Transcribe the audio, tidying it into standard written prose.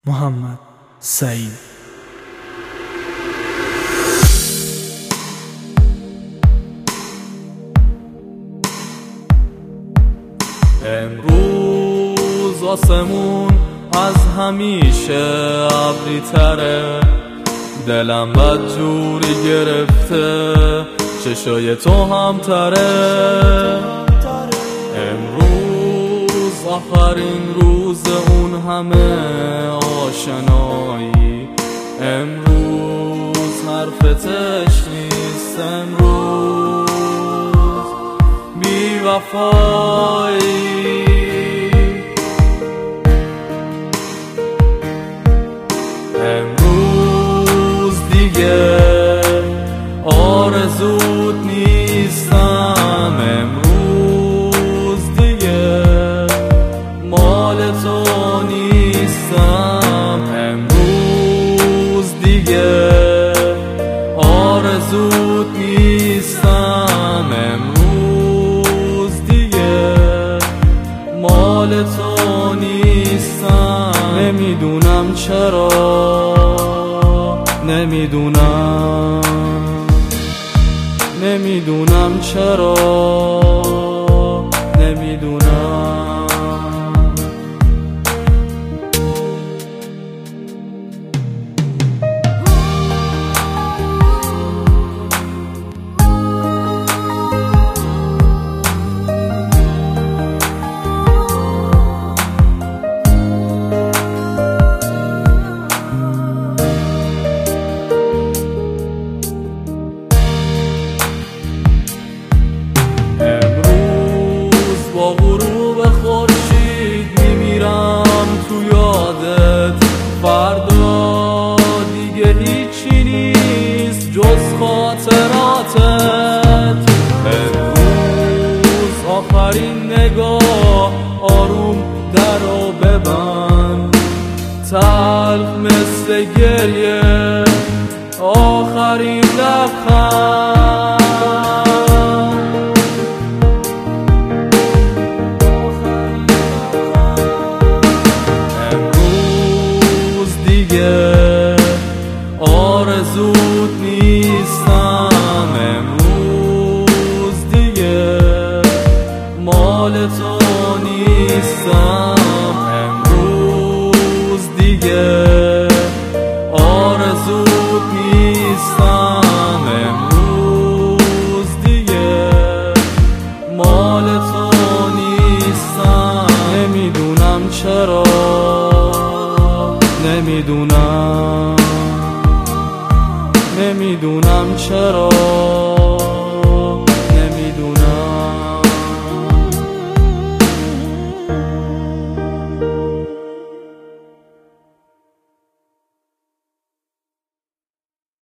محمد سعید. امروز آسمون از همیشه ابری تره، دلم بدجوری گرفته، چشای تو هم تره. امروز آخرین روز اون همه آشنایی، امروز حرفتش نیست، امروز بی وفایی. امروز دیگه آرزوت نیستم، امروز دیگه مال تو نیستم، امروز دیگه آرزوت نیستم، امروز دیگه مال تو نیستم. نمیدونم چرا، نمیدونم چرا، نمیدونم. با غروب خورشید میمیرم تو یادت، فردا دیگه هیچی نیست جز خاطراتت. امروز آخرین نگاه، آروم درو ببند، تلخ مثل گریه آخرین لبخند. آرزوت نیستم، امروز دیگه مال تو نیستم، امروز دیگه آرزوت نیستم، امروز دیگه مال تو نیستم. نمیدونم چرا، نمیدونم چرا.